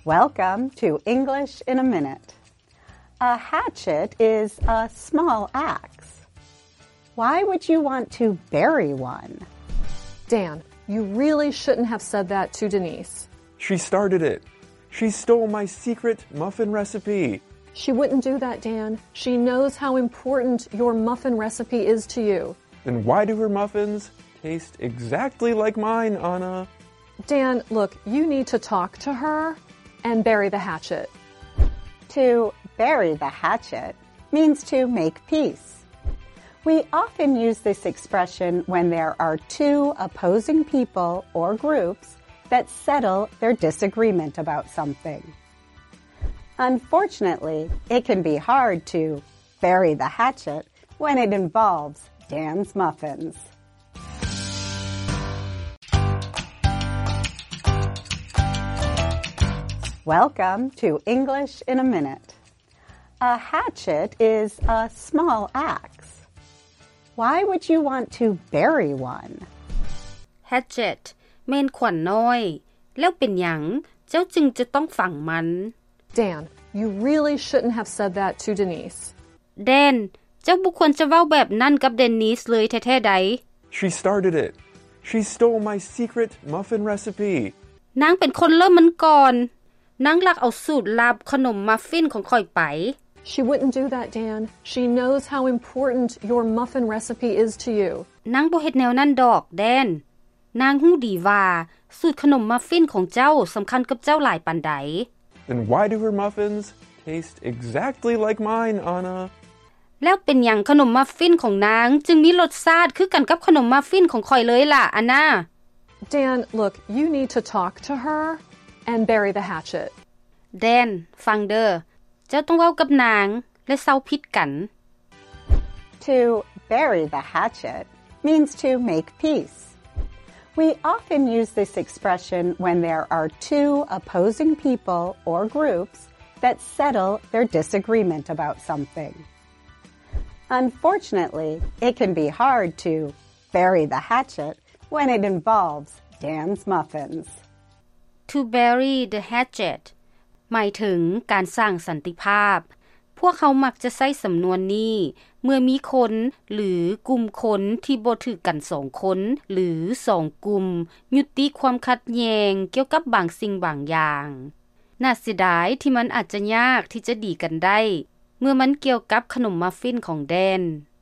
Welcome to English in a Minute. A hatchet is a small axe. Why would you want to bury one? Dan, you really shouldn't have said that to Denise. She started it. She stole my secret muffin recipe. She wouldn't do that, Dan. She knows how important your muffin recipe is to you. Then why do her muffins taste exactly like mine, Anna? Dan, look, you need to talk to her and bury the hatchet. To bury the hatchet means to make peace. We often use this expression when there are two opposing people or groups that settle their disagreement about something. Unfortunately, it can be hard to bury the hatchet when it involves Dan's muffins. Welcome to English in a Minute. A hatchet is a small axe. Why would you want to bury one? Hatchet แม่นขวานน้อยแล้วเป็นหยังเจ้าจึงจะต้องฝังมัน Dan, you really shouldn't have said that to Denise. Dan เจ้าบ่ควรจะเว้าแบบนั้นกับเดนนิสเลยแท้ๆใด She started it. She stole my secret muffin recipe. นางเป็นคนเริ่มมันก่อนนางลักเอาสูตรลับขนมมัฟฟินของข่อยไป She wouldn't do that, Dan. She knows how important your muffin recipe is to you. นางบ่เฮ็ดแนวนั้นดอกแดนนางฮู้ดีว่าสูตรขนมมัฟฟินของเจ้าสำคัญกับเจ้าหลายปานใด Then why do her muffins taste exactly like mine, Anna? แล้วเป็นหยังขนมมัฟฟินของนางจึงมีรสชาติคือกันกับขนมมัฟฟินของข่อยเลยล่ะอันน่า Dan, look, you need to talk to her and bury the hatchet. Dan ฟังเด้อเจ้าต้องเว้ากับนางและเซาผิดกัน To bury the hatchet means to make peace. We often use this expression when there are two opposing people or groups that settle their disagreement about something. Unfortunately, it can be hard to bury the hatchet when it involves Dan's muffins. To bury the hatchet หมายถึงการสร้างสันติภาพพวกเขามักจะใช้สำนวนนี้เมื่อมีคนหรือกลุ่มคนที่บ่ถูกกัน2คนหรือ2กลุ่มยุติความขัดแย้งเกี่ยวกับบางสิ่งบางอย่างน่าเสียดายที่มันอาจจะยากที่จะดีกันได้เมื่อมันเกี่ยวกับขนมมัฟฟินของแดน